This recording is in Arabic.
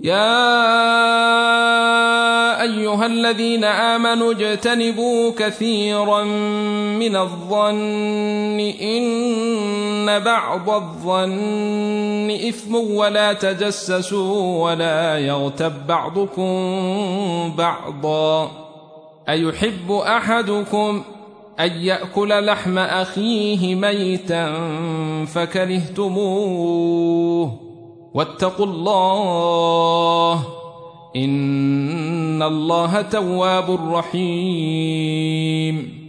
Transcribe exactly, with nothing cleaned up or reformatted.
يا أيها الذين آمنوا اجتنبوا كثيرا من الظن إن بعض الظن إثم ولا تجسسوا ولا يغتب بعضكم بعضا أيحب أحدكم أن يأكل لحم أخيه ميتا فكرهتموه واتقوا الله إن الله تواب رحيم.